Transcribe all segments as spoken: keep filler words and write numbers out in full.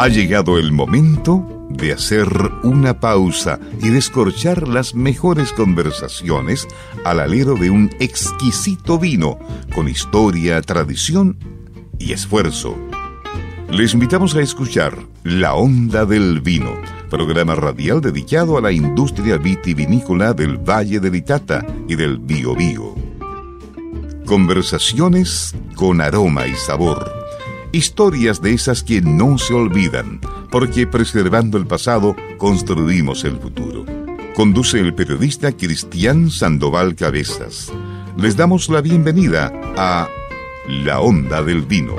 Ha llegado el momento de hacer una pausa y descorchar las mejores conversaciones al alero de un exquisito vino con historia, tradición y esfuerzo. Les invitamos a escuchar La Onda del Vino, programa radial dedicado a la industria vitivinícola del Valle del Itata y del Biobío. Conversaciones con aroma y sabor. Historias de esas que no se olvidan, porque preservando el pasado, construimos el futuro. Conduce el periodista Cristian Sandoval Cabezas. Les damos la bienvenida a La Onda del Vino.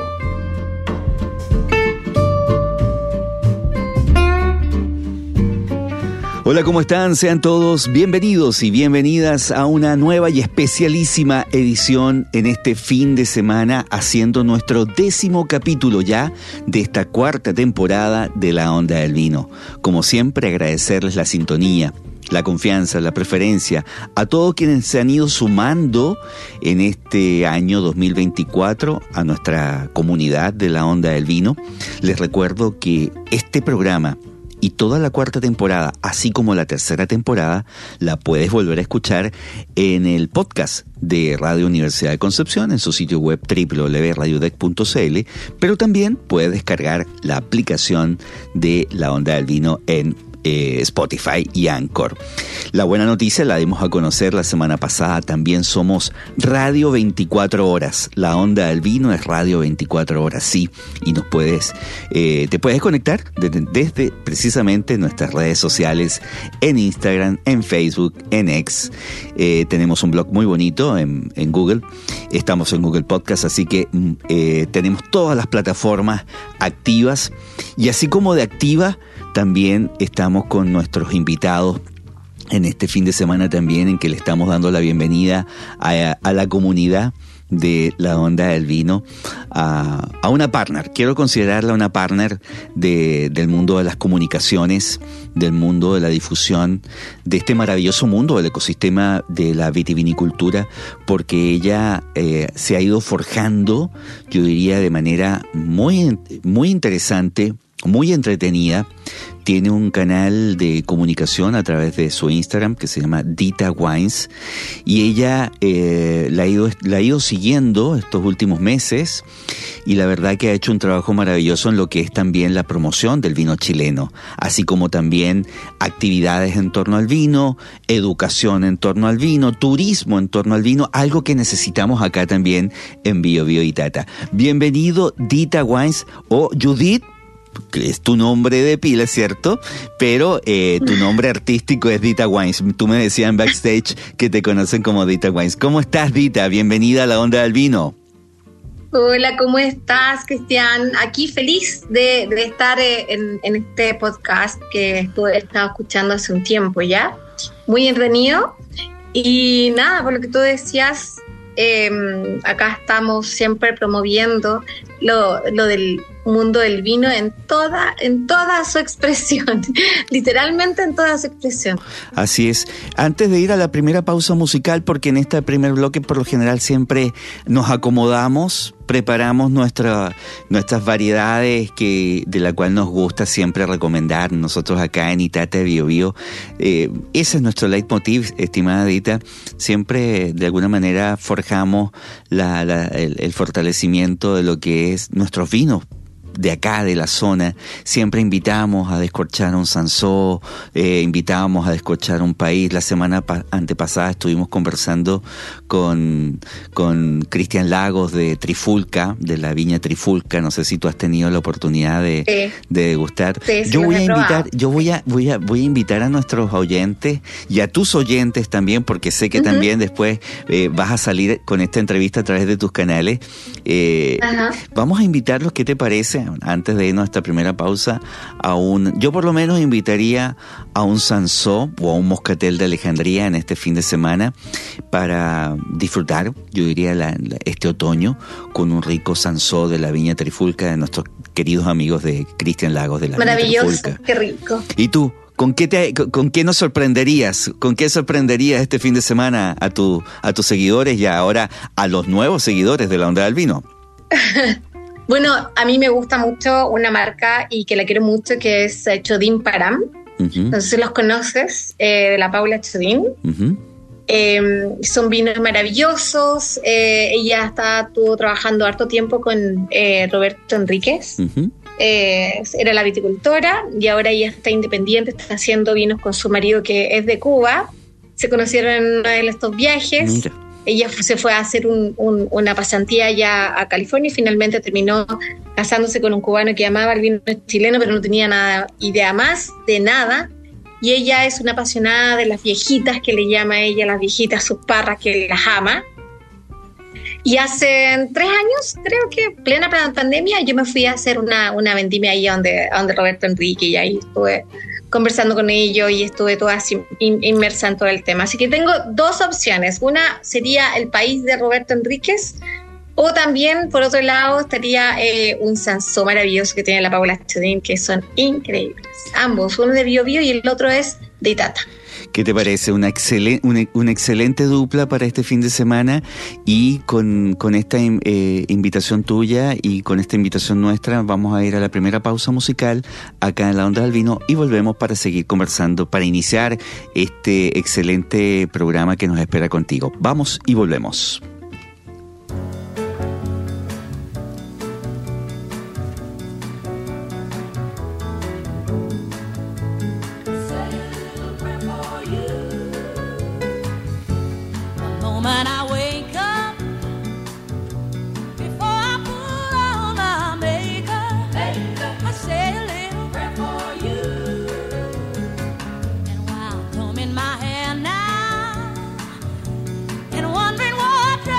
Hola, ¿cómo están? Sean todos bienvenidos y bienvenidas a una nueva y especialísima edición en este fin de semana, haciendo nuestro décimo capítulo ya de esta cuarta temporada de La Onda del Vino. Como siempre, agradecerles la sintonía, la confianza, la preferencia a todos quienes se han ido sumando en este año dos mil veinticuatro a nuestra comunidad de La Onda del Vino. Les recuerdo que este programa y toda la cuarta temporada, así como la tercera temporada, la puedes volver a escuchar en el podcast de Radio Universidad de Concepción, en su sitio web doble u doble u doble u punto radiodec punto c l, pero también puedes descargar la aplicación de La Onda del Vino en Eh, Spotify y Anchor. La buena noticia la dimos a conocer la semana pasada. También somos Radio veinticuatro horas. La Onda del Vino es Radio veinticuatro horas, sí. Y nos puedes, eh, te puedes conectar desde, desde precisamente nuestras redes sociales, en Instagram, en Facebook, en X. Eh, tenemos un blog muy bonito en, en Google. Estamos en Google Podcast, así que eh, tenemos todas las plataformas activas. Y así como de activa, también estamos con nuestros invitados en este fin de semana también, en que le estamos dando la bienvenida a, a la comunidad de La Onda del Vino, a, a una partner. Quiero considerarla una partner de, del mundo de las comunicaciones, del mundo de la difusión, de este maravilloso mundo del ecosistema de la vitivinicultura, porque ella eh, se ha ido forjando, yo diría, de manera muy, muy interesante, muy entretenida. Tiene un canal de comunicación a través de su Instagram que se llama Dita Wines, y ella eh, la, ha ido, la ha ido siguiendo estos últimos meses, y la verdad que ha hecho un trabajo maravilloso en lo que es también la promoción del vino chileno, así como también actividades en torno al vino, educación en torno al vino, turismo en torno al vino, algo que necesitamos acá también en Biobío Itata. Bienvenido, Dita Wines, o Judith, que es tu nombre de pila, ¿cierto? Pero eh, tu nombre artístico es Dita Wines. Tú me decías en backstage que te conocen como Dita Wines. ¿Cómo estás, Dita? Bienvenida a La Onda del Vino. Hola, ¿cómo estás, Cristian? Aquí feliz de, de estar en, en este podcast que estuve, he estado escuchando hace un tiempo ya. Muy entretenido. Y nada, por lo que tú decías, eh, acá estamos siempre promoviendo lo, lo del mundo del vino en toda, en toda su expresión, literalmente en toda su expresión. Así es. Antes de ir a la primera pausa musical, porque en este primer bloque por lo general siempre nos acomodamos, preparamos nuestra, nuestras variedades que, de la cual nos gusta siempre recomendar nosotros acá en Itata Biobío. Eh, ese es nuestro leitmotiv, estimada Dita. Siempre de alguna manera forjamos la, la, el, el fortalecimiento de lo que es nuestros vinos de acá, de la zona. Siempre invitamos a descorchar un Sansó, eh, invitamos a descorchar un país. La semana pa- antepasada estuvimos conversando con, con Cristian Lagos de Trifulca, de la viña Trifulca. No sé si tú has tenido la oportunidad de, sí. de degustar. Sí, sí, yo voy a invitar, probado. yo voy a, voy a, voy a invitar a nuestros oyentes y a tus oyentes también, porque sé que uh-huh. también después eh, vas a salir con esta entrevista a través de tus canales. Eh, uh-huh. Vamos a invitarlos, ¿qué te parece? Antes de irnos a esta primera pausa, a un, yo por lo menos invitaría a un Sansó o a un Moscatel de Alejandría en este fin de semana para disfrutar, yo diría, la, la, este otoño con un rico Sansó de la viña Trifulca de nuestros queridos amigos de Cristian Lagos de la viña Trifulca. Maravilloso, qué rico. ¿Y tú? ¿Con qué, te, con, ¿Con qué nos sorprenderías? ¿Con qué sorprenderías este fin de semana a, tu, a tus seguidores y ahora a los nuevos seguidores de La Onda del Vino? Bueno, a mí me gusta mucho una marca y que la quiero mucho, que es Chodín Param. Uh-huh. No sé si los conoces, eh, de la Paula Chodín. Uh-huh. Eh, son vinos maravillosos. Eh, ella está, estuvo trabajando harto tiempo con eh, Roberto Enríquez. Uh-huh. Eh, era la viticultora y ahora ella está independiente, está haciendo vinos con su marido que es de Cuba. Se conocieron en uno de estos viajes. Mira. Ella se fue a hacer un, un, una pasantía allá a California y finalmente terminó casándose con un cubano que amaba el vino chileno, pero no tenía nada, idea más de nada. Y ella es una apasionada de las viejitas, que le llama a ella las viejitas, sus parras, que las ama. Y hace tres años, creo que plena pandemia, yo me fui a hacer una, una vendimia ahí donde, donde Roberto Enrique, y ahí estuve conversando con ellos y estuve toda así inmersa en todo el tema. Así que tengo dos opciones. Una sería el país de Roberto Enríquez, o también, por otro lado, estaría eh, un Sansó maravilloso que tiene la Paula Chodín, que son increíbles. Ambos, uno de Bio Bio y el otro es de Itata. ¿Qué te parece? Una, excelen, una, una excelente dupla para este fin de semana, y con, con esta eh, invitación tuya y con esta invitación nuestra vamos a ir a la primera pausa musical acá en La Onda del Vino y volvemos para seguir conversando, para iniciar este excelente programa que nos espera contigo. Vamos y volvemos. Wondering what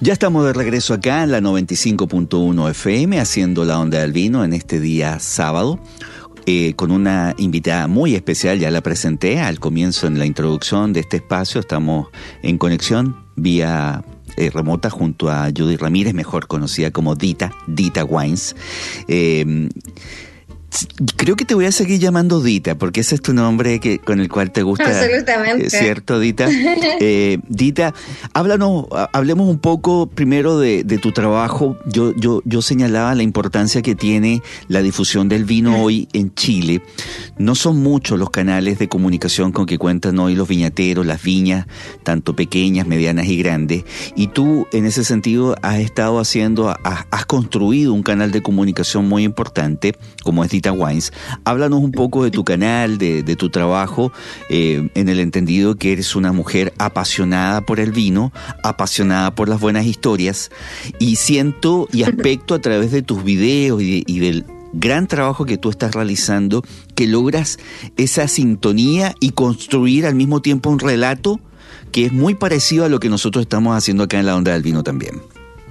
Ya estamos de regreso acá en la noventa y cinco punto uno F M, haciendo la onda del vino en este día sábado, eh, con una invitada muy especial. Ya la presenté al comienzo en la introducción de este espacio. Estamos en conexión vía eh, remota junto a Judy Ramírez, mejor conocida como Dita, Dita Wines. Eh, Creo que te voy a seguir llamando Dita, porque ese es tu nombre que, con el cual te gusta. Absolutamente. ¿Cierto, Dita? Eh, Dita, háblanos, hablemos un poco primero de, de tu trabajo. Yo, yo, yo señalaba la importancia que tiene la difusión del vino hoy en Chile. No son muchos los canales de comunicación con que cuentan hoy los viñateros, las viñas, tanto pequeñas, medianas y grandes. Y tú, en ese sentido, has estado haciendo, has, has construido un canal de comunicación muy importante, como es Dita Wines. Háblanos un poco de tu canal, de, de tu trabajo, eh, en el entendido que eres una mujer apasionada por el vino, apasionada por las buenas historias, y siento y aspecto a través de tus videos y, de, y del gran trabajo que tú estás realizando, que logras esa sintonía y construir al mismo tiempo un relato que es muy parecido a lo que nosotros estamos haciendo acá en la onda del vino también.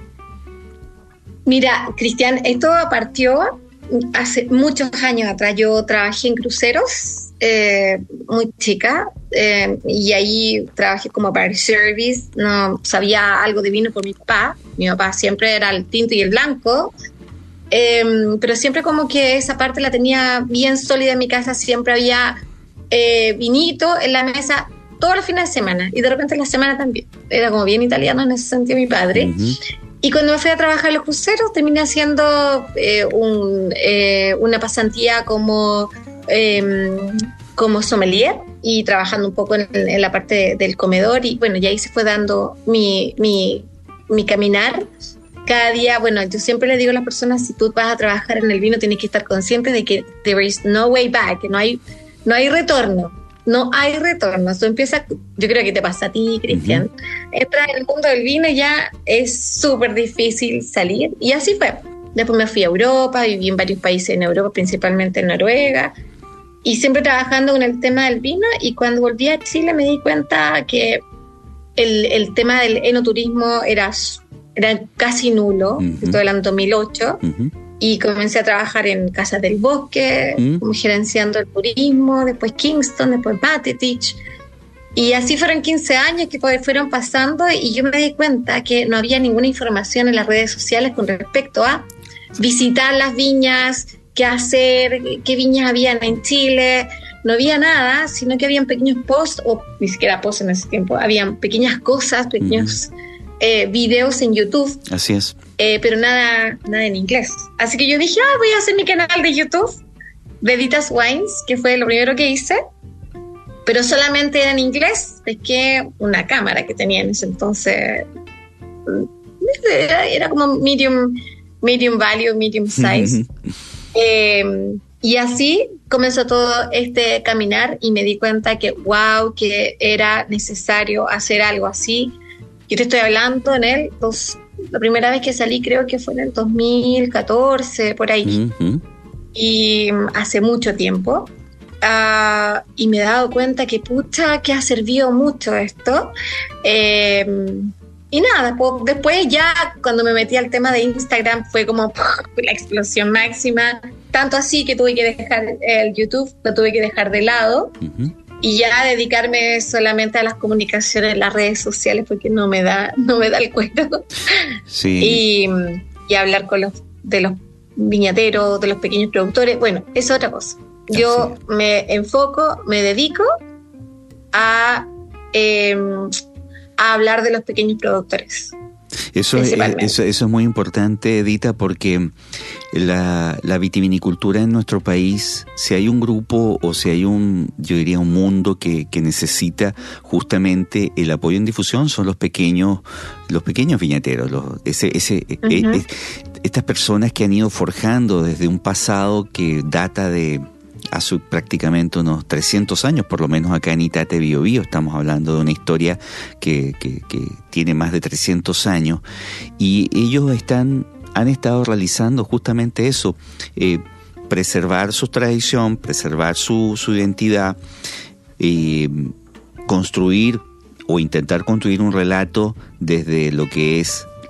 Mira, Cristian, esto partió hace muchos años atrás. Yo trabajé en cruceros, eh, muy chica, eh, y ahí trabajé como bar service. No sabía algo de vino por mi papá. Mi papá siempre era el tinto y el blanco, eh, pero siempre como que esa parte la tenía bien sólida en mi casa. Siempre había eh, vinito en la mesa todos los fines de semana, y de repente en la semana también. Era como bien italiano en ese sentido mi padre. Uh-huh. Y cuando me fui a trabajar en los cruceros, terminé haciendo eh, un, eh, una pasantía como, eh, como sommelier, y trabajando un poco en, en la parte de, del comedor. Y bueno, y ahí se fue dando mi, mi, mi caminar. Cada día, bueno, yo siempre le digo a las personas, si tú vas a trabajar en el vino, tienes que estar consciente de que there is no way back, que no hay, no hay retorno. No hay retorno. Eso empieza, yo creo que te pasa a ti, Cristian. Uh-huh. Entras en el mundo del vino y ya es súper difícil salir. Y así fue. Después me fui a Europa, viví en varios países en Europa, principalmente en Noruega, y siempre trabajando con el tema del vino. Y cuando volví a Chile me di cuenta que el, el tema del enoturismo era, era casi nulo. Uh-huh. Estoy hablando de dos mil ocho. Uh-huh. Y comencé a trabajar en Casas del Bosque, ¿Mm? como gerenciando el turismo, después Kingston, después Batetich. Y así fueron quince años que fueron pasando, y yo me di cuenta que no había ninguna información en las redes sociales con respecto a visitar las viñas, qué hacer, qué viñas habían en Chile. No había nada, sino que habían pequeños posts, o ni siquiera posts en ese tiempo, habían pequeñas cosas, pequeños... Mm-hmm. Eh, videos en YouTube. Así es. Eh, pero nada, nada en inglés. Así que yo dije, ah, voy a hacer mi canal de YouTube de Dita's Wines, que fue lo primero que hice, pero solamente era en inglés. Pesqué una cámara que tenía en ese entonces, era, era como medium, medium value, medium size. eh, y así comenzó todo este caminar, y me di cuenta que wow, que era necesario hacer algo así. Yo te estoy hablando en el dos, la primera vez que salí creo que fue en el dos mil catorce, por ahí. Uh-huh. Y hace mucho tiempo. Uh, y me he dado cuenta que pucha, que ha servido mucho esto. Eh, y nada, pues, después ya cuando me metí al tema de Instagram fue como la explosión máxima. Tanto así que tuve que dejar el YouTube, lo tuve que dejar de lado. Uh-huh. Y ya dedicarme solamente a las comunicaciones en las redes sociales, porque no me da, no me da el cuento. Sí. Y, y hablar con los de los viñateros, de los pequeños productores. Bueno, es otra cosa. Yo Así. me enfoco, me dedico a, eh, a hablar de los pequeños productores. Eso, eso, eso es muy importante, Dita, porque la, la vitivinicultura en nuestro país, si hay un grupo o si hay un, yo diría un mundo que, que necesita justamente el apoyo en difusión, son los pequeños, los pequeños viñateros, los, ese, ese, uh-huh. eh, eh, estas personas que han ido forjando desde un pasado que data de hace prácticamente unos trescientos años, por lo menos acá en Itate Biobío, estamos hablando de una historia que, que, que tiene más de trescientos años, y ellos están, han estado realizando justamente eso, eh, preservar su tradición, preservar su, su identidad, eh, construir o intentar construir un relato desde lo que es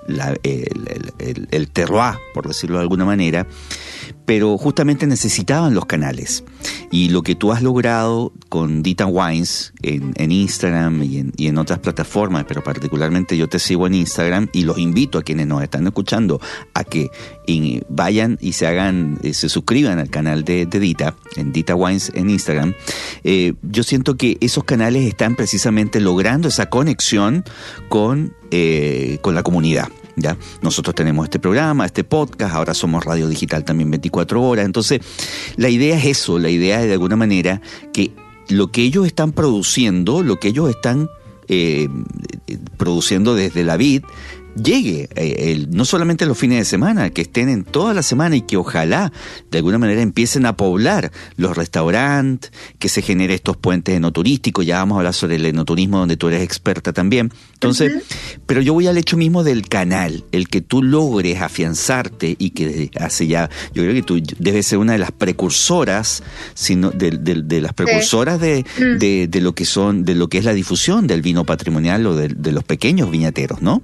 la, el, el, el, el terroir, por decirlo de alguna manera, pero justamente necesitaban los canales. Y lo que tú has logrado con Dita Wines en, en Instagram y en, y en otras plataformas, pero particularmente yo te sigo en Instagram y los invito a quienes nos están escuchando a que y vayan y se hagan, eh, se suscriban al canal de, de Dita, en Dita Wines en Instagram. Eh, yo siento que esos canales están precisamente logrando esa conexión con, eh, con la comunidad. ¿Ya? Nosotros tenemos este programa, este podcast, ahora somos Radio Digital también veinticuatro horas. Entonces, la idea es eso, la idea es de alguna manera que lo que ellos están produciendo, lo que ellos están eh, produciendo desde la vid, llegue eh, el, no solamente los fines de semana, que estén en toda la semana y que ojalá de alguna manera empiecen a poblar los restaurantes, que se genere estos puentes enoturísticos. Ya vamos a hablar sobre el enoturismo donde tú eres experta también. Entonces, uh-huh. Pero yo voy al hecho mismo del canal, el que tú logres afianzarte y que hace ya, yo creo que tú debes ser una de las precursoras, sino de, de, de las precursoras sí. de, uh-huh. de, de lo que son, de lo que es la difusión del vino patrimonial o de, de los pequeños viñateros, ¿no?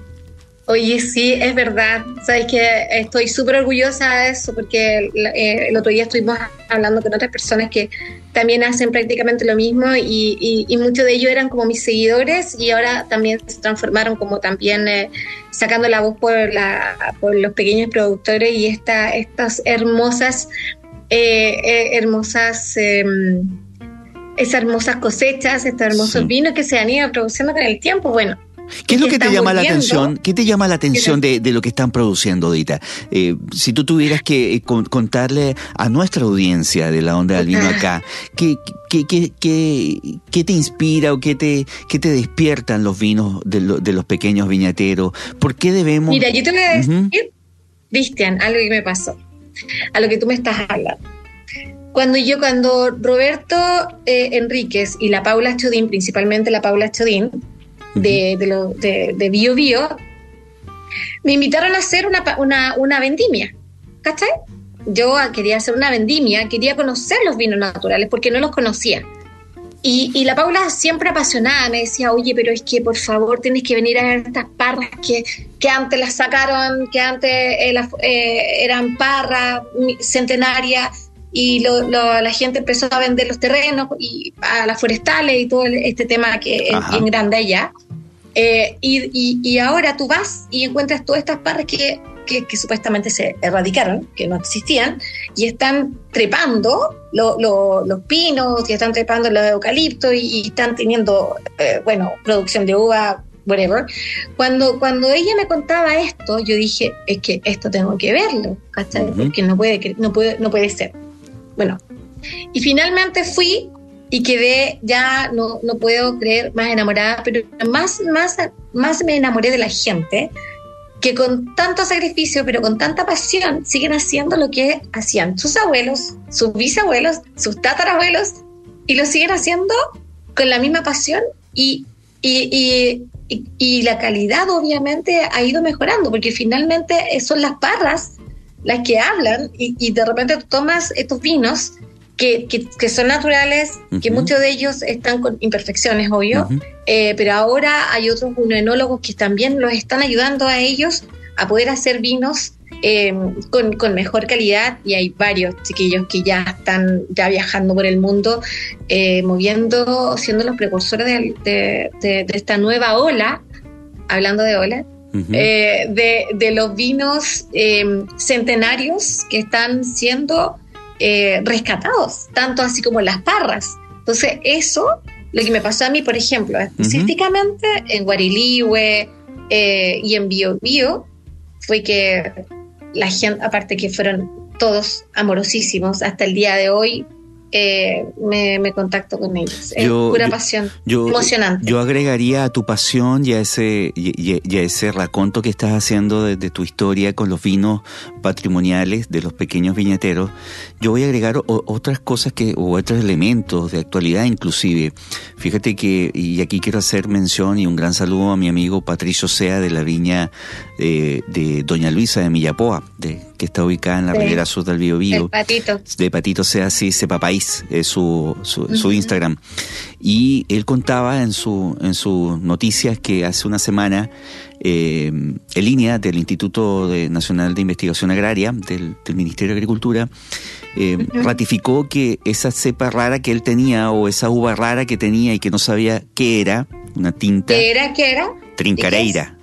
Oye, sí, es verdad. Sabes que estoy súper orgullosa de eso porque eh, el otro día estuvimos hablando con otras personas que también hacen prácticamente lo mismo y, y, y muchos de ellos eran como mis seguidores y ahora también se transformaron como también eh, sacando la voz por, la, por los pequeños productores y esta, estas hermosas, eh, eh, hermosas... Eh, esas hermosas cosechas, estos hermosos sí. vinos que se han ido produciendo con el tiempo. Bueno, ¿qué es lo que te llama la atención? ¿Qué te llama la atención de, de lo que están produciendo, Dita? Eh, si tú tuvieras que eh, con, contarle a nuestra audiencia de la Onda del Vino acá, ¿qué, qué, qué, qué, qué te inspira o qué te, qué te despiertan los vinos de, lo, de los pequeños viñateros? ¿Por qué debemos...? Mira, yo te voy a decir, uh-huh. Cristian, algo que me pasó, a lo que tú me estás hablando. Cuando yo, cuando Roberto eh, Enríquez y la Paula Chodín, principalmente la Paula Chodín, de, de, lo, de, de Bio Bio, me invitaron a hacer una, una, una vendimia, ¿cachai? Yo quería hacer una vendimia, quería conocer los vinos naturales porque no los conocía. Y, y la Paula siempre apasionada me decía, oye, pero es que por favor tienes que venir a ver estas parras que, que antes las sacaron, que antes eh, las, eh, eran parras centenarias, y lo, lo, la gente empezó a vender los terrenos y a las forestales y todo este tema que Ajá. es bien grande allá. Eh, y, y, y ahora tú vas y encuentras todas estas parras que, que, que supuestamente se erradicaron, que no existían, y están trepando lo, lo, los pinos, y están trepando los eucaliptos, y, y están teniendo, eh, bueno, producción de uva, whatever. Cuando, cuando ella me contaba esto, yo dije, es que esto tengo que verlo, ¿cachai? Uh-huh. Porque no puede, no puede, no puede ser. Bueno, y finalmente fui y quedé, ya no, no puedo creer, más enamorada, pero más, más, más me enamoré de la gente que con tanto sacrificio, pero con tanta pasión, siguen haciendo lo que hacían sus abuelos, sus bisabuelos, sus tatarabuelos, y lo siguen haciendo con la misma pasión y, y, y, y, y la calidad obviamente ha ido mejorando, porque finalmente son las parras las que hablan, y, y de repente tú tomas estos vinos que, que, que son naturales, uh-huh. que muchos de ellos están con imperfecciones, obvio, uh-huh. eh, pero ahora hay otros enólogos que también los están ayudando a ellos a poder hacer vinos eh, con, con mejor calidad, y hay varios chiquillos que ya están ya viajando por el mundo, eh, moviendo, siendo los precursores de, de, de, de esta nueva ola, hablando de ola, Uh-huh. Eh, de, de los vinos eh, centenarios que están siendo eh, rescatados, tanto así como las parras. Entonces eso, lo que me pasó a mí, por ejemplo, específicamente uh-huh. en Guarilihue eh, y en Bio Bio, fue que la gente, aparte que fueron todos amorosísimos, hasta el día de hoy Eh, me, me contacto con ellos. Es yo, pura yo, pasión, yo, emocionante. Yo agregaría a tu pasión y a ese, y, y a ese raconto que estás haciendo de, de tu historia con los vinos patrimoniales de los pequeños viñateros, yo voy a agregar o, otras cosas que, o otros elementos de actualidad inclusive. Fíjate que, y aquí quiero hacer mención y un gran saludo a mi amigo Patricio Sea de la viña eh, de Doña Luisa de Millapoa, de, que que está ubicada en la sí. ribera sur del Biobío. El Patito. De Patito sea así, Sepa País, es su, su, uh-huh. su Instagram. Y él contaba en su en sus noticias que hace una semana eh, en línea del Instituto de Nacional de Investigación Agraria, del, del Ministerio de Agricultura, eh, uh-huh. ratificó que esa cepa rara que él tenía, o esa uva rara que tenía y que no sabía qué era, una tinta. ¿Qué era? ¿Qué era? Trincadeira.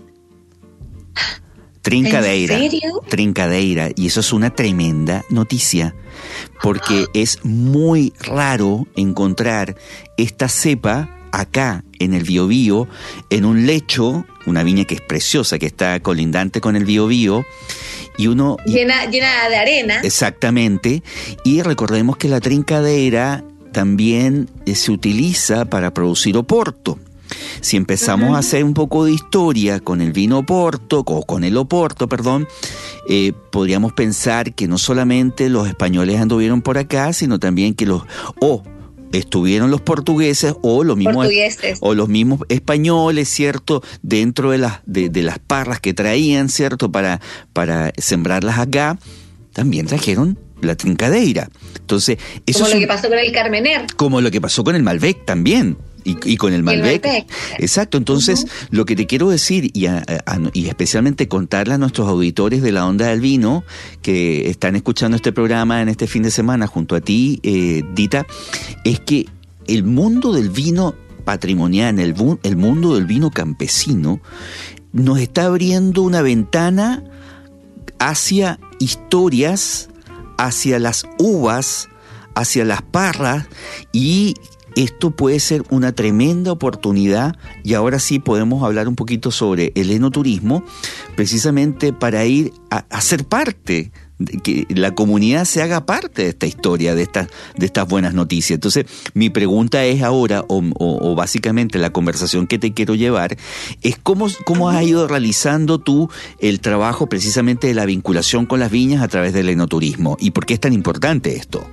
Trincadeira. ¿En serio? Trincadeira. Y eso es una tremenda noticia, porque es muy raro encontrar esta cepa acá en el Biobío, en un lecho, una viña que es preciosa, que está colindante con el Biobío, y uno... Llena, llena de arena. Exactamente. Y recordemos que la trincadeira también se utiliza para producir oporto. Si empezamos uh-huh. a hacer un poco de historia con el vino Oporto, o con el Oporto, perdón, eh, podríamos pensar que no solamente los españoles anduvieron por acá, sino también que los... o estuvieron los portugueses o los mismos portugueses. o los mismos españoles, ¿cierto? Dentro de las de, de las parras que traían, ¿cierto? Para para sembrarlas acá, también trajeron la trincadeira. Entonces, eso como es lo un, que pasó con el Carmener. Como lo que pasó con el Malbec también. Y, y con el Malbec. el Malbec. Exacto. Entonces, uh-huh. lo que te quiero decir, y, a, a, y especialmente contarle a nuestros auditores de la Onda del Vino, que están escuchando este programa en este fin de semana junto a ti, eh, Dita, es que el mundo del vino patrimonial, el, el mundo del vino campesino, nos está abriendo una ventana hacia historias, hacia las uvas, hacia las parras, y esto puede ser una tremenda oportunidad. Y ahora sí podemos hablar un poquito sobre el enoturismo, precisamente para ir a, a ser parte, de que la comunidad se haga parte de esta historia, de estas de estas buenas noticias. Entonces, mi pregunta es ahora, o, o, o básicamente la conversación que te quiero llevar, es cómo, cómo has ido realizando tú el trabajo precisamente de la vinculación con las viñas a través del enoturismo, y por qué es tan importante esto.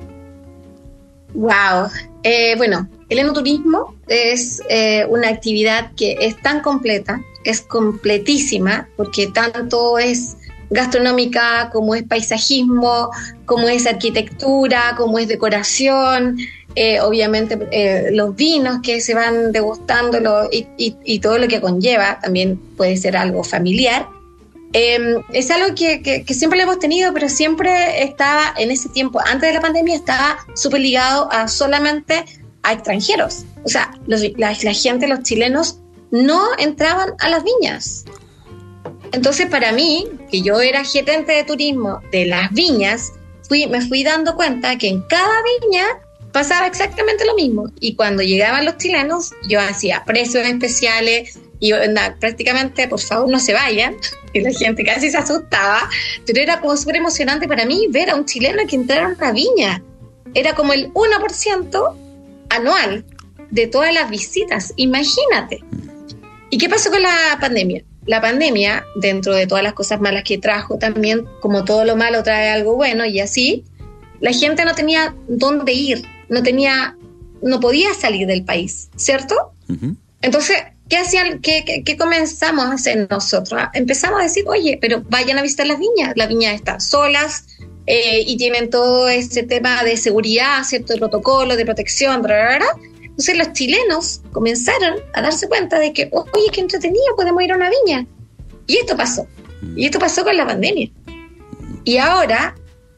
Wow. Eh, bueno, el enoturismo es eh, una actividad que es tan completa, es completísima, porque tanto es gastronómica, como es paisajismo, como es arquitectura, como es decoración, eh, obviamente eh, los vinos que se van degustando lo, y, y, y todo lo que conlleva, también puede ser algo familiar. Eh, es algo que, que, que siempre lo hemos tenido, pero siempre estaba en ese tiempo, antes de la pandemia, estaba súper ligado a solamente a extranjeros. O sea, los, la, la gente, los chilenos, no entraban a las viñas. Entonces, para mí, que yo era gerente de turismo de las viñas, fui, me fui dando cuenta que en cada viña pasaba exactamente lo mismo. Y cuando llegaban los chilenos, yo hacía precios especiales, y na, prácticamente, por favor, no se vayan, y la gente casi se asustaba, pero era como súper emocionante para mí ver a un chileno que entrara a una viña. Era como el uno por ciento anual de todas las visitas, imagínate. ¿Y qué pasó con la pandemia? La pandemia, dentro de todas las cosas malas que trajo, también, como todo lo malo trae algo bueno, y así, la gente no tenía dónde ir, no tenía, no podía salir del país, ¿cierto? Uh-huh. Entonces, ¿qué hacían? ¿Qué, qué, qué comenzamos a hacer nosotros? Empezamos a decir, oye, pero vayan a visitar las viñas. Las viñas están solas eh, y tienen todo ese tema de seguridad, cierto, de protocolo, de protección, bla, bla, bla. Entonces los chilenos comenzaron a darse cuenta de que, oye, qué entretenido, podemos ir a una viña. Y esto pasó. Y esto pasó con la pandemia. Y ahora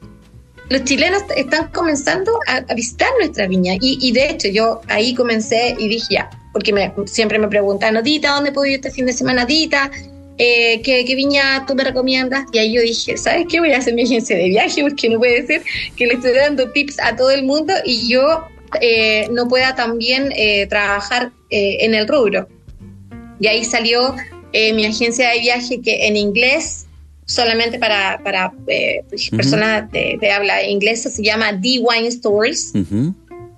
los chilenos están comenzando a, a visitar nuestra viña. Y, y de hecho yo ahí comencé y dije ya, porque me, siempre me preguntan, Dita, ¿dónde puedo ir este fin de semana, Dita? Eh, ¿qué, ¿Qué viña tú me recomiendas? Y ahí yo dije, ¿sabes qué? Voy a hacer mi agencia de viaje, porque no puede ser que le estoy dando tips a todo el mundo y yo eh, no pueda también eh, trabajar eh, en el rubro. Y ahí salió eh, mi agencia de viaje, que en inglés, solamente para, para eh, uh-huh. personas de, de habla inglesa, se llama D Wine Stores. Uh-huh.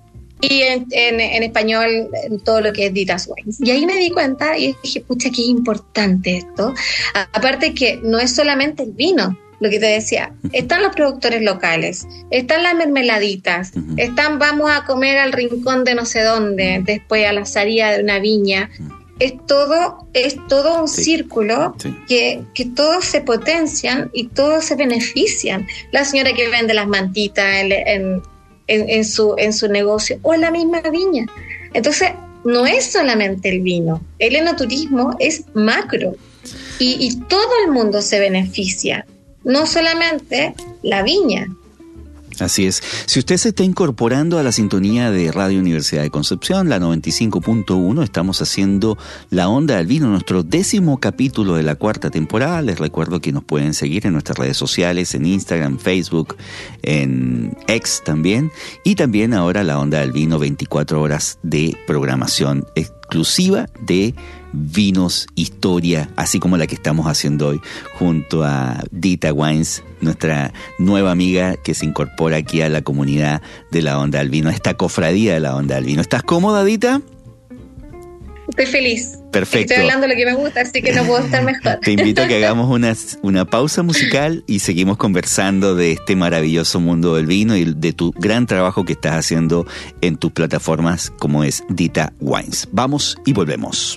Y en, en, en español, en todo lo que es Dita's Wines. Y ahí me di cuenta y dije, pucha, qué importante esto. A, aparte que no es solamente el vino, lo que te decía. Están los productores locales, están las mermeladitas, uh-huh. están vamos a comer al rincón de no sé dónde, después a la salida de una viña. es todo, es todo un sí. círculo sí. que, que todos se potencian y todos se benefician. La señora que vende las mantitas en, en, en, en, su, en su negocio, o en la misma viña. Entonces, no es solamente el vino, el enoturismo es macro y, y todo el mundo se beneficia, no solamente la viña. Así es. Si usted se está incorporando a la sintonía de Radio Universidad de Concepción, la noventa y cinco punto uno, estamos haciendo La Onda del Vino, nuestro décimo capítulo de la cuarta temporada. Les recuerdo que nos pueden seguir en nuestras redes sociales, en Instagram, Facebook, en X también, y también ahora La Onda del Vino, veinticuatro horas de programación exclusiva de vinos, historia, así como la que estamos haciendo hoy junto a Dita Wines, nuestra nueva amiga que se incorpora aquí a la comunidad de La Onda del Vino, esta cofradía de La Onda del Vino. ¿Estás cómoda, Dita? Estoy feliz. Perfecto. Estoy hablando de lo que me gusta, así que no puedo estar mejor. Te invito a que hagamos una, una pausa musical y seguimos conversando de este maravilloso mundo del vino y de tu gran trabajo que estás haciendo en tus plataformas como es Dita Wines. Vamos y volvemos.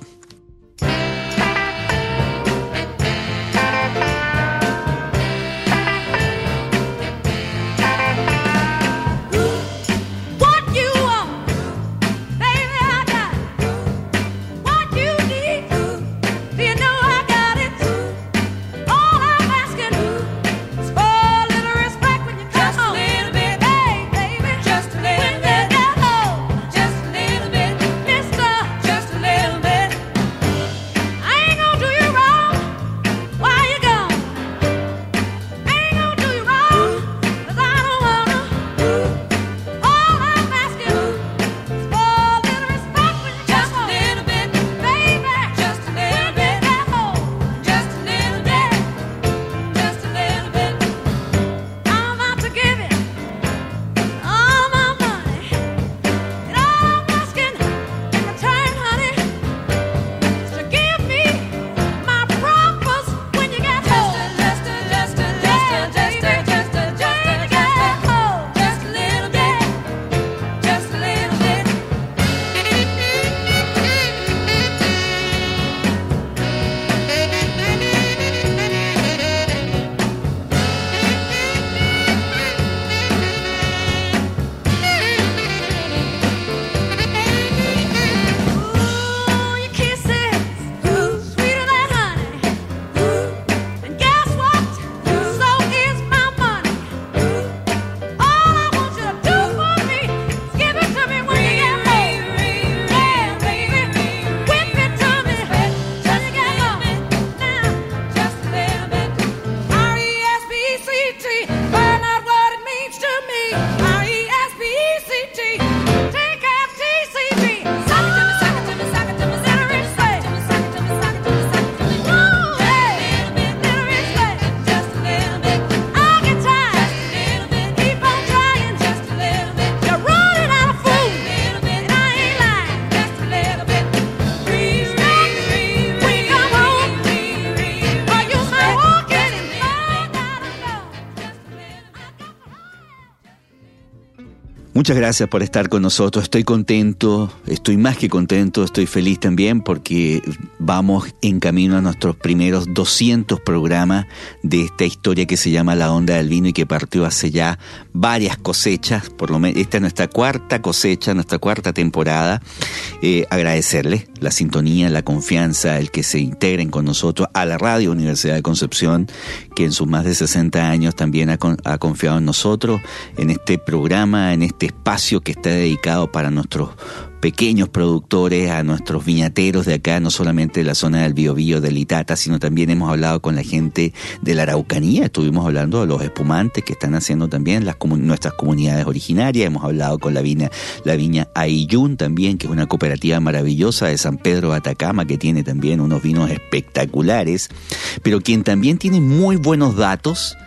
Muchas gracias por estar con nosotros. Estoy contento, estoy más que contento, estoy feliz también porque vamos en camino a nuestros primeros doscientos programas de esta historia que se llama La Onda del Vino y que partió hace ya varias cosechas, por lo menos esta es nuestra cuarta cosecha, nuestra cuarta temporada. Eh, agradecerles la sintonía, la confianza, el que se integren con nosotros, a la Radio Universidad de Concepción, que en sus más de sesenta años también ha, con, ha confiado en nosotros, en este programa, en este espacio que está dedicado para nuestros pequeños productores, a nuestros viñateros de acá, no solamente de la zona del Biobío, del Itata, sino también hemos hablado con la gente de la Araucanía, estuvimos hablando de los espumantes que están haciendo también las comun- nuestras comunidades originarias, hemos hablado con la viña, la viña Aillún también, que es una cooperativa maravillosa de San Pedro de Atacama, que tiene también unos vinos espectaculares, pero quien también tiene muy buenos datos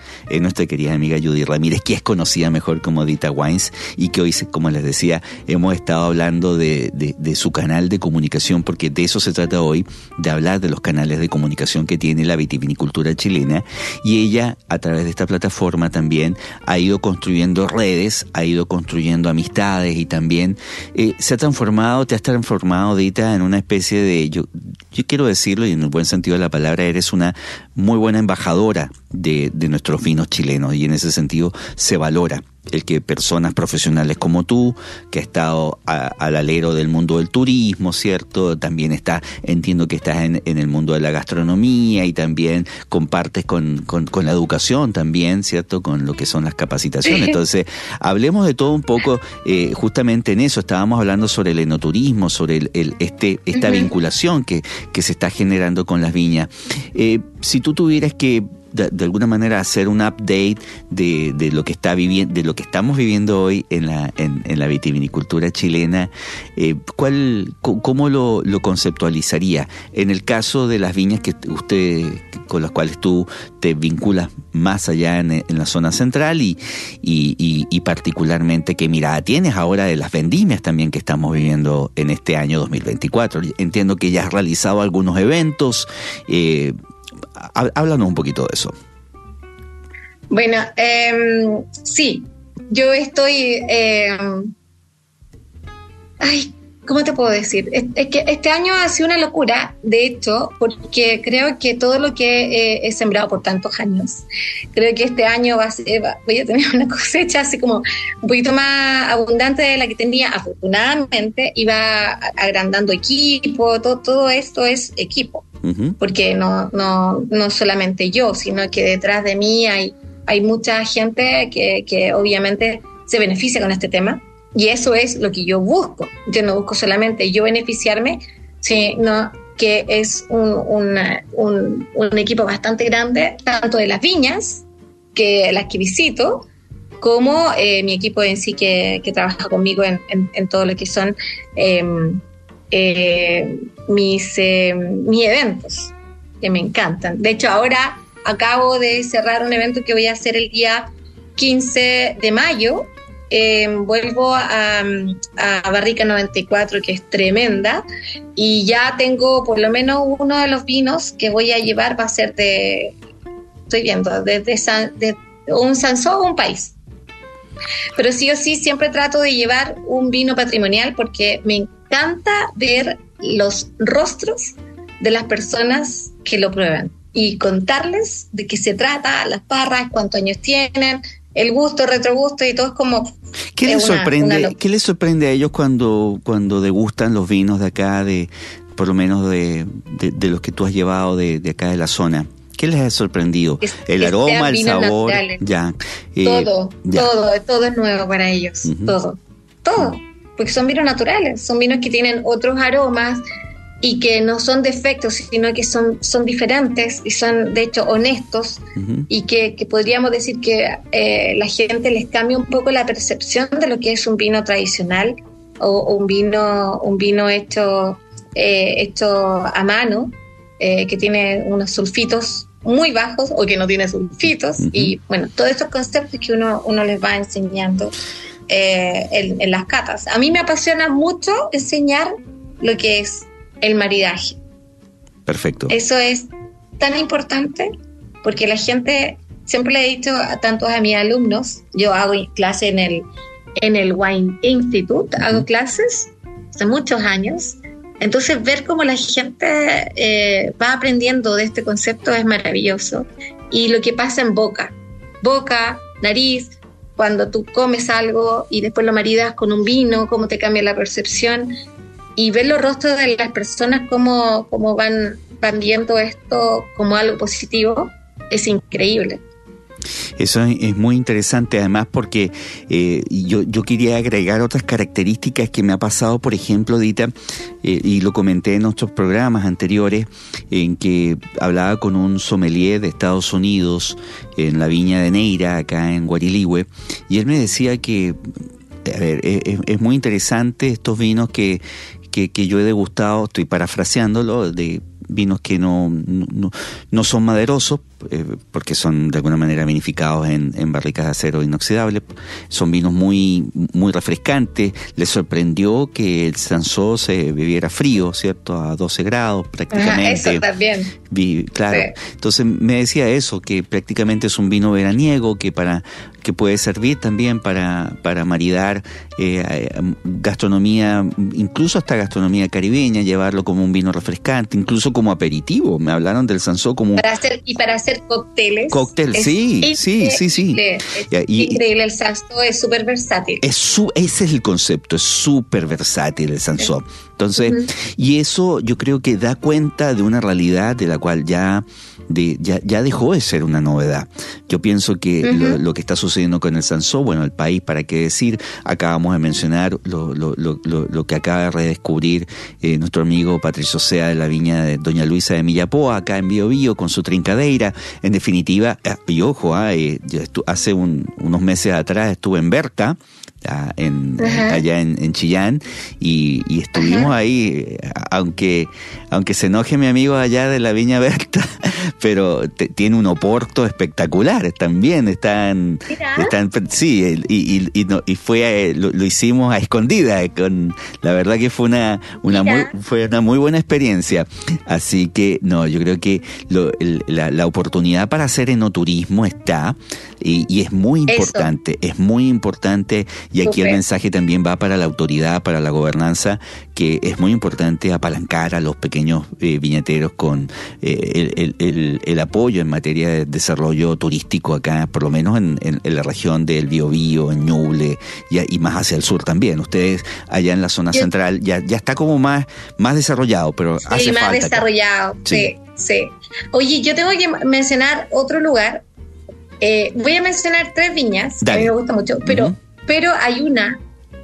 es nuestra querida amiga Judy Ramírez, que es conocida mejor como Dita Wines, y que hoy, como les decía, hemos estado hablando de, de, de su canal de comunicación, porque de eso se trata hoy, de hablar de los canales de comunicación que tiene la vitivinicultura chilena, y ella, a través de esta plataforma también, ha ido construyendo redes, ha ido construyendo amistades, y también eh, se ha transformado, te has transformado, Dita, en una especie de, yo, yo quiero decirlo, y en el buen sentido de la palabra, eres una muy buena embajadora de, de nuestros vinos chilenos, y en ese sentido se valora el que personas profesionales como tú, que ha estado a, al alero del mundo del turismo, ¿cierto? También está, entiendo que estás en, en el mundo de la gastronomía, y también compartes con, con, con la educación también, ¿cierto? Con lo que son las capacitaciones. Entonces, hablemos de todo un poco, eh, justamente en eso, estábamos hablando sobre el enoturismo, sobre el, el, este, esta uh-huh. vinculación que, que se está generando con las viñas. Eh, si tú tuvieras que De, de alguna manera hacer un update de, de lo que está viviendo, de lo que estamos viviendo hoy en la en, en la vitivinicultura chilena, eh, ¿cuál, cómo lo, lo conceptualizaría en el caso de las viñas que usted, con las cuales tú te vinculas más allá en, en la zona central, y, y, y, y particularmente qué mirada tienes ahora de las vendimias también que estamos viviendo en este año dos mil veinticuatro? Entiendo que ya has realizado algunos eventos. eh, Háblanos un poquito de eso. Bueno, eh, sí, yo estoy... Eh, ay, ¿cómo te puedo decir? Es, es que este año ha sido una locura, de hecho, porque creo que todo lo que eh, he sembrado por tantos años, creo que este año va a ser, va, voy a tener una cosecha así como un poquito más abundante de la que tenía, afortunadamente, iba agrandando equipo, todo, todo esto es equipo. Uh-huh. Porque no, no, no solamente yo, sino que detrás de mí hay, hay mucha gente que, que obviamente se beneficia con este tema, y eso es lo que yo busco. Yo no busco solamente yo beneficiarme, sino que es un, una, un, un equipo bastante grande, tanto de las viñas, que las que visito, como eh, mi equipo en sí que, que trabaja conmigo en, en, en todo lo que son eh, eh, mis, eh, mis eventos, que me encantan. De hecho, ahora acabo de cerrar un evento que voy a hacer el día quince de mayo. Eh, vuelvo a, a Barrica noventa y cuatro, que es tremenda, y ya tengo por lo menos uno de los vinos que voy a llevar, va a ser de, estoy viendo, desde San, de un Sansó o un país. Pero sí o sí siempre trato de llevar un vino patrimonial, porque me encanta ver los rostros de las personas que lo prueban y contarles de qué se trata, las parras, cuántos años tienen, el gusto, el retrogusto, y todo es como... ¿Qué les sorprende, una ¿qué les sorprende a ellos cuando, cuando degustan los vinos de acá, de por lo menos de, de, de los que tú has llevado de, de acá de la zona? ¿Qué les ha sorprendido? Es, el aroma, el sabor, naturales. ya. Eh, todo, ya. todo, todo es nuevo para ellos, uh-huh. todo, todo, porque son vinos naturales, son vinos que tienen otros aromas y que no son defectos, sino que son, son diferentes y son de hecho honestos, uh-huh. y que, que podríamos decir que eh, la gente les cambia un poco la percepción de lo que es un vino tradicional o, o un vino, un vino hecho, eh, hecho a mano, eh, que tiene unos sulfitos muy bajos o que no tiene sulfitos, uh-huh. y bueno, todos estos conceptos que uno, uno les va enseñando eh, en, en las catas. A mí me apasiona mucho enseñar lo que es el maridaje. Perfecto. Eso es tan importante, porque la gente, siempre le he dicho a tantos a mis alumnos, yo hago clase en el, en el Wine Institute, uh-huh. hago clases hace muchos años. Entonces, ver cómo la gente eh, va aprendiendo de este concepto es maravilloso. Y lo que pasa en boca, boca, nariz, cuando tú comes algo y después lo maridas con un vino, cómo te cambia la percepción, y ver los rostros de las personas, cómo, cómo van, van viendo esto como algo positivo, es increíble. Eso es muy interesante, además porque eh, yo, yo quería agregar otras características que me ha pasado, por ejemplo, Dita, eh, y lo comenté en otros programas anteriores, en que hablaba con un sommelier de Estados Unidos, en la viña de Neira, acá en Guariligüe, y él me decía que, a ver, es, es muy interesante estos vinos que, que, que yo he degustado, estoy parafraseándolo, de vinos que no, no, no son maderosos, eh, porque son de alguna manera vinificados en, en barricas de acero inoxidable. Son vinos muy, muy refrescantes. Les sorprendió que el Cinsault se bebiera frío, ¿cierto? A doce grados prácticamente. Ajá, eso también. Vi, claro. Sí. Entonces me decía eso, que prácticamente es un vino veraniego, que para que puede servir también para, para maridar eh, gastronomía, incluso hasta gastronomía caribeña, llevarlo como un vino refrescante, incluso como aperitivo. Me hablaron del Cinsault como... Para hacer, y para hacer cócteles. Cóctel, sí, sí, sí, sí. Es y, increíble, el Cinsault es súper versátil. Es su, ese es el concepto, es súper versátil el Cinsault. Entonces, uh-huh. y eso yo creo que da cuenta de una realidad de la cual ya, de, ya, ya dejó de ser una novedad. Yo pienso que uh-huh. lo, lo que está sucediendo con el Cinsault, bueno, el país, para qué decir, acabamos de mencionar lo, lo, lo, lo, lo que acaba de redescubrir eh, nuestro amigo Patricio Sea de la viña de Doña Luisa de Millapoa, acá en Bío Bío, con su trincadeira. En definitiva, y ojo, eh, yo estu- hace un, unos meses atrás estuve en Berta, En, allá en, en Chillán, y, y estuvimos Ajá. ahí, aunque aunque se enoje mi amigo allá de la Viña Berta, pero te, tiene un oporto espectacular también. Están, están sí, y, y, y, no, y fue lo, lo hicimos a escondida, con la verdad que fue una una muy, fue una muy buena experiencia. Así que no, yo creo que lo, el, la, la oportunidad para hacer enoturismo está, y, y es muy importante, Eso. es muy importante. Y aquí Super. El mensaje también va para la autoridad, para la gobernanza, que es muy importante apalancar a los pequeños eh, viñeteros con eh, el, el, el apoyo en materia de desarrollo turístico acá, por lo menos en, en, en la región del Biobío, en Ñuble, y, y más hacia el sur también. Ustedes allá en la zona Yo, central ya, ya está como más, más desarrollado, pero sí, hace más falta. desarrollado, sí, sí, sí. Oye, yo tengo que mencionar otro lugar. Eh, voy a mencionar tres viñas, Dale. que a mí me gusta mucho, pero... Uh-huh. Pero hay una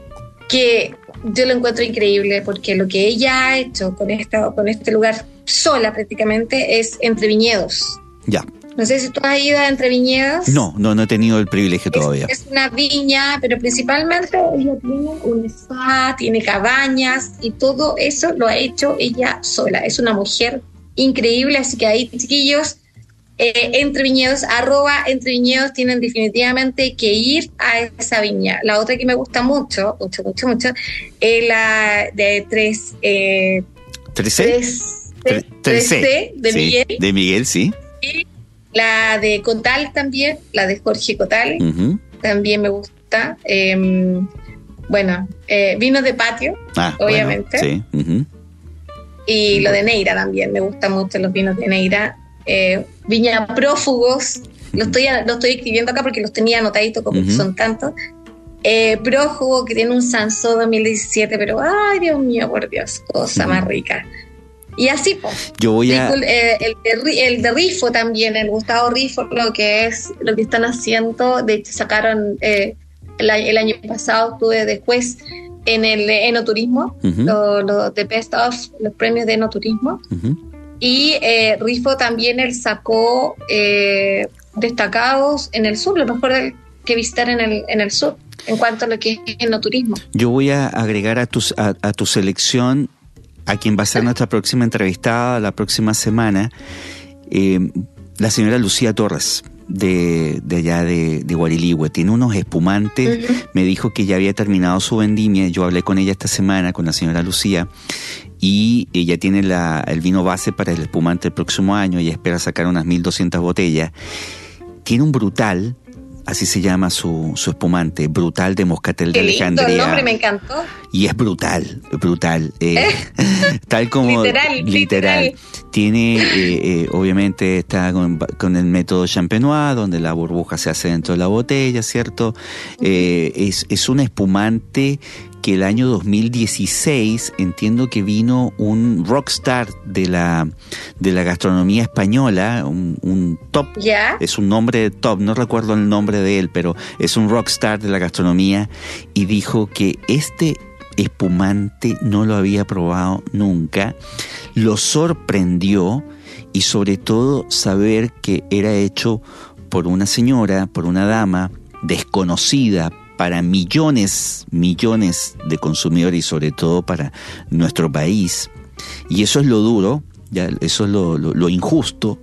que yo lo encuentro increíble, porque lo que ella ha hecho con, esta, con este lugar sola prácticamente es Entre Viñedos. Ya. No sé si tú has ido a Entre Viñedos. No, no, no he tenido el privilegio es, todavía. Es una viña, pero principalmente ella tiene un spa, tiene cabañas, y todo eso lo ha hecho ella sola. Es una mujer increíble, así que ahí, chiquillos, Eh, Entre Viñedos, arroba Entre Viñedos, tienen definitivamente que ir a esa viña. La otra que me gusta mucho, mucho, mucho, mucho, es la de tres eh, ¿tres C? tres C de sí, Miguel. De Miguel, sí. Y la de Cotal también, la de Jorge Cotal, uh-huh. también me gusta. Eh, bueno, eh, vinos de patio, ah, obviamente. Bueno, sí. Uh-huh. Y lo de Neira también, me gustan mucho los vinos de Neira. Eh, Viña Prófugos, lo estoy, lo estoy escribiendo acá porque los tenía anotaditos, como uh-huh. son tantos. Eh, Prófugo, que tiene un Cinsault dos mil diecisiete, pero ay, Dios mío, por Dios, cosa uh-huh. más rica. Y así, pues. Yo voy a. Eh, el, de, el de Rifo también, el Gustavo Rifo, lo que es, lo que están haciendo. De hecho, sacaron eh, el, el año pasado, estuve después en el enoturismo, uh-huh. los lo, The Best of, los premios de enoturismo. Uh-huh. Y eh, Rifo también él sacó eh, destacados en el sur, lo mejor que visitar en el, en el sur, en cuanto a lo que es enoturismo. Yo voy a agregar a tu, a, a tu selección a quien va a ser nuestra próxima entrevistada la próxima semana, eh, la señora Lucía Torres, de, de allá de, de Guariligüe. Tiene unos espumantes, uh-huh. me dijo que ya había terminado su vendimia. Yo hablé con ella esta semana, con la señora Lucía, y ella tiene la, el vino base para el espumante el próximo año. Ella espera sacar unas mil doscientas botellas. Tiene un Brutal, así se llama su, su espumante, Brutal de Moscatel de Alejandría. El nombre me encantó. Y es brutal, brutal. Eh, tal como... literal, literal. literal. Tiene, eh, eh, obviamente está con, con el método Champenois, donde la burbuja se hace dentro de la botella, ¿cierto? Uh-huh. Eh, es, es un espumante que el año dos mil dieciséis entiendo que vino un rockstar de la de la gastronomía española, un, un top, ¿Ya? Es un nombre de top, no recuerdo el nombre de él, pero es un rockstar de la gastronomía, y dijo que este espumante no lo había probado nunca, lo sorprendió, y sobre todo saber que era hecho por una señora, por una dama desconocida para millones, millones de consumidores, y sobre todo para nuestro país. Y eso es lo duro, ya, eso es lo, lo, lo injusto,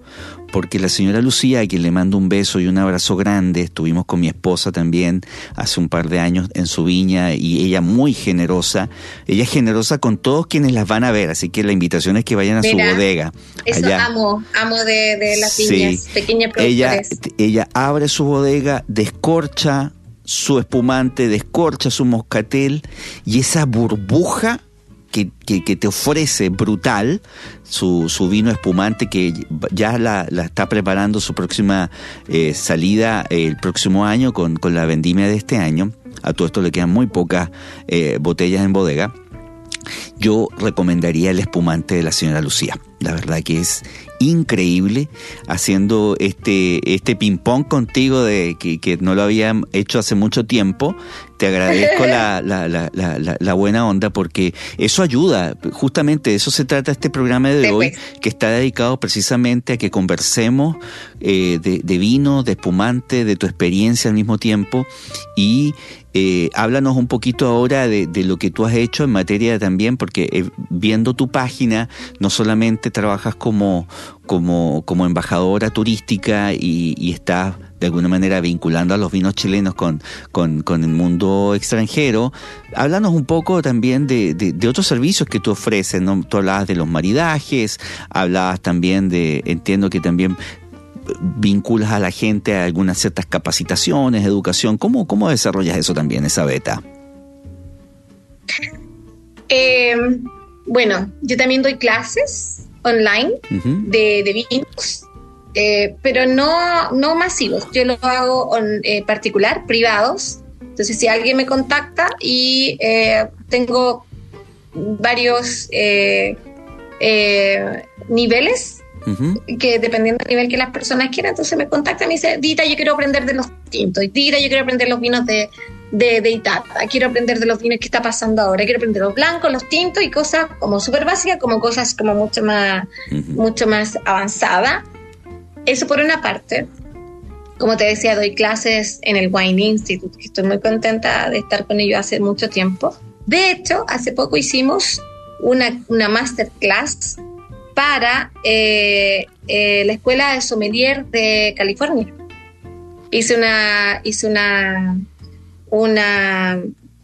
porque la señora Lucía, a quien le mando un beso y un abrazo grande, estuvimos con mi esposa también hace un par de años en su viña, y ella muy generosa, ella es generosa con todos quienes las van a ver, así que la invitación es que vayan a Mira, su bodega. Eso allá. amo, amo de, de las viñas, sí. Pequeñas productores. Ella, ella abre su bodega, descorcha su espumante, descorcha su moscatel, y esa burbuja Que, que, que te ofrece brutal, su, su vino espumante, que ya la, la está preparando su próxima eh, salida eh, el próximo año con, con la vendimia de este año. A todo esto le quedan muy pocas eh, botellas en bodega. Yo recomendaría el espumante de la señora Lucía. La verdad que es increíble, haciendo este este ping pong contigo de que, que no lo había hecho hace mucho tiempo. Te agradezco la, la, la, la, la buena onda, porque eso ayuda, justamente de eso se trata este programa de sí, hoy, pues. Que está dedicado precisamente a que conversemos eh, de, de vino, de espumante, de tu experiencia al mismo tiempo, y eh, háblanos un poquito ahora de, de lo que tú has hecho en materia también, porque eh, viendo tu página, no solamente trabajas como, como, como embajadora turística y, y estás de alguna manera vinculando a los vinos chilenos con, con, con el mundo extranjero. Háblanos un poco también de, de, de otros servicios que tú ofreces, ¿no? Tú hablabas de los maridajes, hablabas también de, entiendo que también vinculas a la gente a algunas ciertas capacitaciones, educación. ¿Cómo, cómo desarrollas eso también, esa beta? Eh, bueno, yo también doy clases online uh-huh. de, de vinos. Eh, pero no, no masivos, yo lo hago en eh, particular, privados. Entonces si alguien me contacta y eh, tengo varios eh, eh, niveles, uh-huh. que dependiendo del nivel que las personas quieran, entonces me contactan y me dicen: Dita, yo quiero aprender de los tintos, Dita, yo quiero aprender los vinos de, de, de Italia, quiero aprender de los vinos que está pasando ahora, quiero aprender los blancos, los tintos, y cosas como súper básicas, como cosas como mucho más, uh-huh. mucho más avanzadas. Eso por una parte. Como te decía, doy clases en el Wine Institute, que estoy muy contenta de estar con ellos hace mucho tiempo. De hecho, hace poco hicimos una, una masterclass para eh, eh, la Escuela de Sommelier de California. Hice una, hice una, una,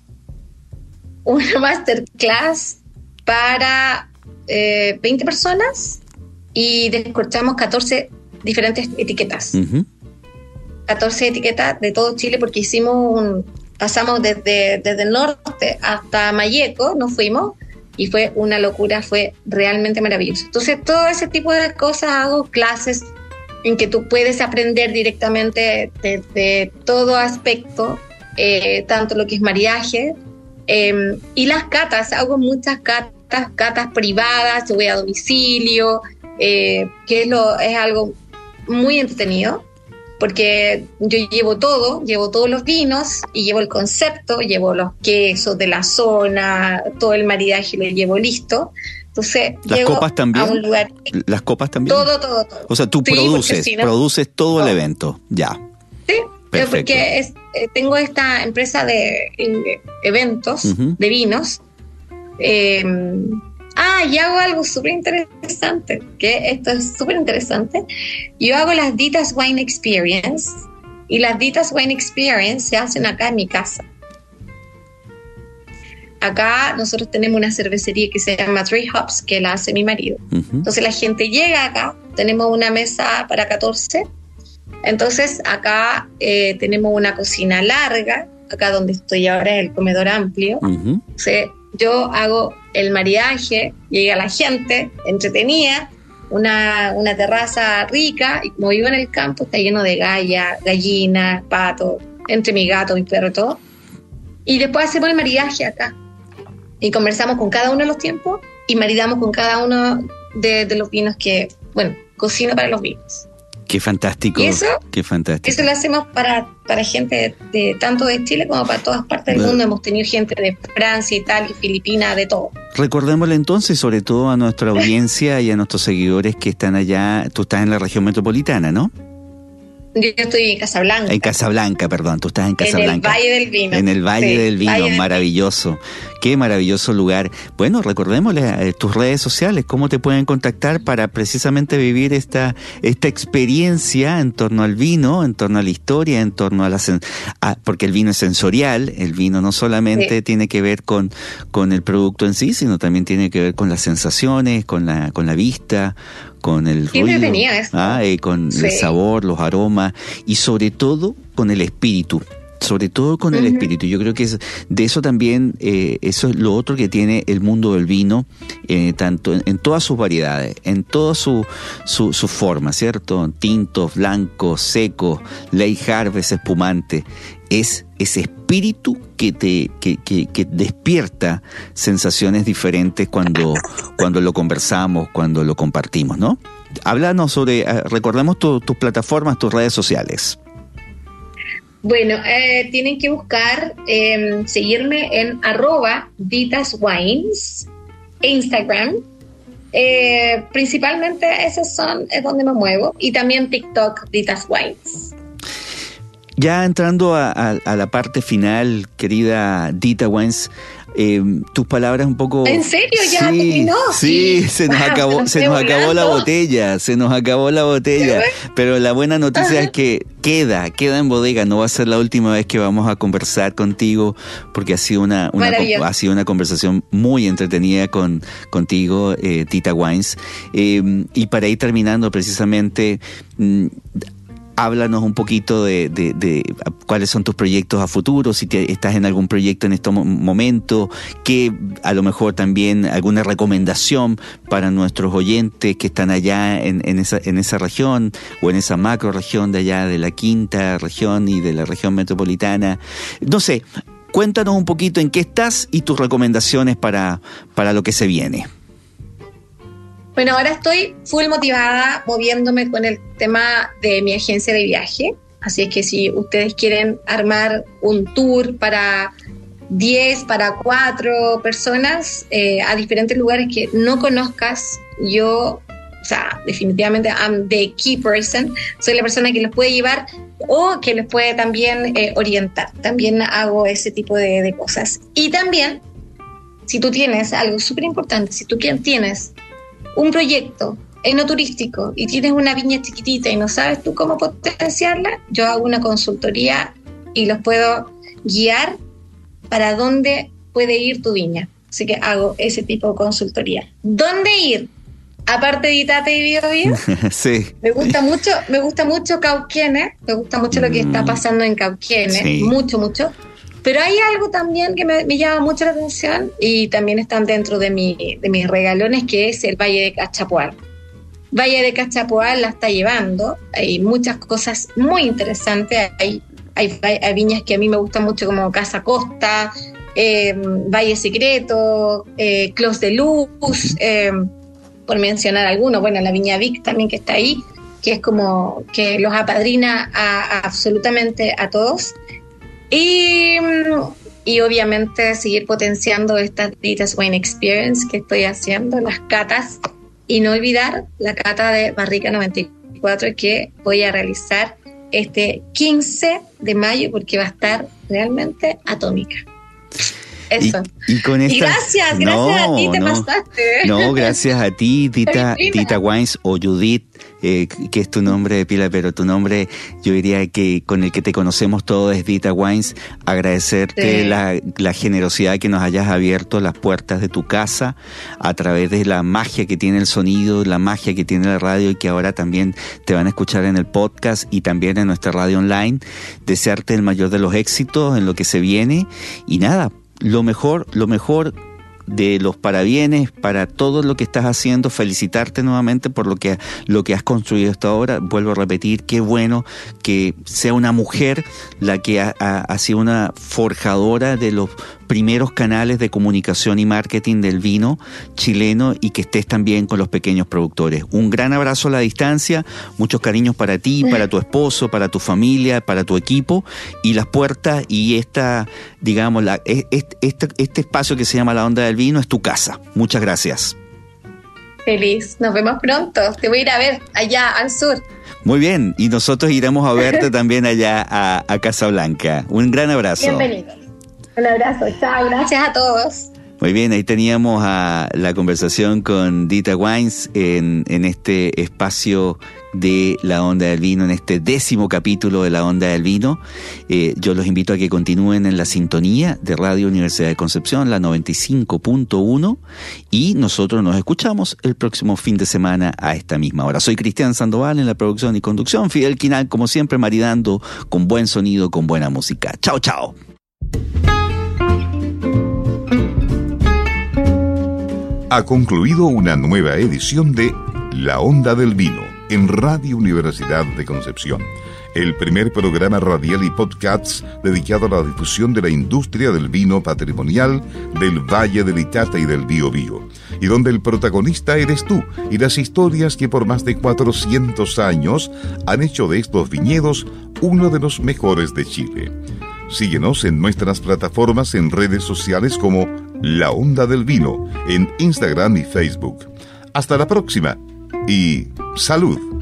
una masterclass para eh, veinte personas y descorchamos catorce diferentes etiquetas. Uh-huh. catorce etiquetas de todo Chile, porque hicimos un, pasamos desde, desde el norte hasta Malleco, nos fuimos, y fue una locura, fue realmente maravilloso. Entonces, todo ese tipo de cosas, hago clases en que tú puedes aprender directamente de, de todo aspecto, eh, tanto lo que es maridaje, eh, y las catas, hago muchas catas, catas privadas, yo voy a domicilio, eh, que es, lo, es algo muy entretenido, porque yo llevo todo, llevo todos los vinos y llevo el concepto, llevo los quesos de la zona, todo el maridaje lo llevo listo. Entonces, las llego copas también, a un lugar. Las copas también. Todo, todo, todo. O sea, tú sí, produces, si no, produces todo, todo el evento, ya. Sí, perfecto. Porque es, eh, tengo esta empresa de eh, eventos, uh-huh. de vinos. Eh, Ah, y hago algo súper interesante, que esto es súper interesante. Yo hago las Dita's Wine Experience, y las Dita's Wine Experience se hacen acá en mi casa. Acá nosotros tenemos una cervecería que se llama Three Hops, que la hace mi marido. Uh-huh. Entonces la gente llega acá, tenemos una mesa para catorce. Entonces acá eh, tenemos una cocina larga, acá donde estoy ahora es el comedor amplio. Uh-huh. Entonces, yo hago el maridaje, llega la gente entretenida, una, una terraza rica, y como vivo en el campo, está lleno de gallas, gallinas, patos, entre mi gato, mi perro, todo. Y después hacemos el maridaje acá. Y conversamos con cada uno de los tiempos y maridamos con cada uno de, de los vinos que, bueno, cocino para los vinos. Qué fantástico. Y eso, qué fantástico. Eso lo hacemos para, para gente de, de tanto de Chile como para todas partes del mundo. Hemos tenido gente de Francia, Italia, Filipinas, de todo. Recordémosle entonces, sobre todo a nuestra audiencia y a nuestros seguidores que están allá. Tú estás en la región metropolitana, ¿no? Yo estoy en Casablanca. En Casablanca, perdón, tú estás en Casablanca. En el Valle del Vino. En el Valle sí, del Vino, Valle del maravilloso. Vino. Qué maravilloso lugar. Bueno, recordémosle eh, tus redes sociales, cómo te pueden contactar para precisamente vivir esta esta experiencia en torno al vino, en torno a la historia, en torno a la... Sen- a, porque el vino es sensorial, el vino no solamente sí. tiene que ver con, con el producto en sí, sino también tiene que ver con las sensaciones, con la, con la vista, con el Qué ruido, ah, eh, con sí. el sabor, los aromas y sobre todo con el espíritu. Sobre todo con el uh-huh. espíritu. Yo creo que es de eso también, eh, eso es lo otro que tiene el mundo del vino, eh, tanto en, en todas sus variedades, en todas sus su, su formas, ¿cierto? Tintos, blancos, secos, late harvest, espumante. Es ese espíritu que te que, que, que despierta sensaciones diferentes cuando, cuando lo conversamos, cuando lo compartimos, ¿no? Háblanos sobre, eh, recordemos tu, tus plataformas, tus redes sociales. Bueno, eh, tienen que buscar, eh, seguirme en arroba Ditas Wines, Instagram. Eh, principalmente esos son, es donde me muevo. Y también TikTok, Ditas Wines. Ya entrando a, a, a la parte final, querida Dita Wines, eh, tus palabras un poco... ¿En serio? ¿Ya sí, terminó? Sí, sí, se nos wow, acabó, se nos acabó la botella, se nos acabó la botella. Pero la buena noticia Ajá. es que queda, queda en bodega. No va a ser la última vez que vamos a conversar contigo, porque ha sido una, una ha sido una conversación muy entretenida con contigo, eh, Dita Wines. Eh, y para ir terminando precisamente... Mm, háblanos un poquito de, de, de cuáles son tus proyectos a futuro, si te, estás en algún proyecto en este momento, que a lo mejor también alguna recomendación para nuestros oyentes que están allá en, en, esa, en esa región o en esa macro región de allá de la quinta región y de la región metropolitana. No sé, cuéntanos un poquito en qué estás y tus recomendaciones para, para lo que se viene. Bueno, ahora estoy full motivada moviéndome con el tema de mi agencia de viaje, así es que si ustedes quieren armar un tour para diez, para cuatro personas eh, a diferentes lugares que no conozcas, yo, o sea, definitivamente I'm the key person, soy la persona que los puede llevar o que les puede también eh, orientar, también hago ese tipo de, de cosas. Y también, si tú tienes algo súper importante, si tú tienes un proyecto enoturístico y tienes una viña chiquitita y no sabes tú cómo potenciarla, yo hago una consultoría y los puedo guiar para dónde puede ir tu viña. Así que hago ese tipo de consultoría. ¿Dónde ir? Aparte de Itate y Biobío, sí. me gusta mucho, me gusta mucho Cauquenes, me gusta mucho lo que está pasando en Cauquenes, sí. mucho, mucho. Pero hay algo también que me, me llama mucho la atención y también están dentro de, mi, de mis regalones, que es el Valle de Cachapoal. Valle de Cachapoal la está llevando, hay muchas cosas muy interesantes, hay, hay, hay viñas que a mí me gustan mucho como Casa Costa, eh, Valle Secreto, eh, Clos de Luz, eh, por mencionar algunos, bueno, la Viña Vic también que está ahí, que es como que los apadrina a, a absolutamente a todos. Y, y obviamente seguir potenciando estas Ditas Wine Experience que estoy haciendo, las catas, y no olvidar la cata de Barrica noventa y cuatro que voy a realizar este quince de mayo porque va a estar realmente atómica. Eso. Y, y, con esta... y gracias, gracias no, a ti te no, pasaste. No, gracias a ti, Dita, Dita Wines o Judith, eh, que es tu nombre de pila, pero tu nombre yo diría que con el que te conocemos todos es Dita Wines. Agradecerte sí. la, la generosidad que nos hayas abierto las puertas de tu casa a través de la magia que tiene el sonido, la magia que tiene la radio y que ahora también te van a escuchar en el podcast y también en nuestra radio online. Desearte el mayor de los éxitos en lo que se viene y nada, lo mejor, lo mejor de los parabienes para todo lo que estás haciendo, felicitarte nuevamente por lo que, lo que has construido hasta ahora. Vuelvo a repetir, qué bueno que sea una mujer la que ha, ha, ha sido una forjadora de los primeros canales de comunicación y marketing del vino chileno y que estés también con los pequeños productores. Un gran abrazo a la distancia, muchos cariños para ti, para tu esposo, para tu familia, para tu equipo y las puertas y esta, digamos, la, este, este, este espacio que se llama La Onda del Vino es tu casa. Muchas gracias. Feliz, nos vemos pronto. Te voy a ir a ver allá al sur. Muy bien, y nosotros iremos a verte también allá a, a Casablanca. Un gran abrazo. Bienvenidos. Un abrazo, chao, gracias a todos. Muy bien, ahí teníamos a la conversación con Dita Wines en, en este espacio de La Onda del Vino, en este décimo capítulo de La Onda del Vino. Eh, yo los invito a que continúen en la sintonía de Radio Universidad de Concepción, la noventa y cinco punto uno, y nosotros nos escuchamos el próximo fin de semana a esta misma hora. Soy Cristian Sandoval en la producción y conducción, Fidel Quinal, como siempre, maridando con buen sonido, con buena música. Chao, chao. Ha concluido una nueva edición de La Onda del Vino en Radio Universidad de Concepción, el primer programa radial y podcast dedicado a la difusión de la industria del vino patrimonial del Valle del Itata y del Biobío, y donde el protagonista eres tú y las historias que por más de cuatrocientos años han hecho de estos viñedos uno de los mejores de Chile. Síguenos en nuestras plataformas en redes sociales como La Onda del Vino, en Instagram y Facebook. Hasta la próxima y ¡salud!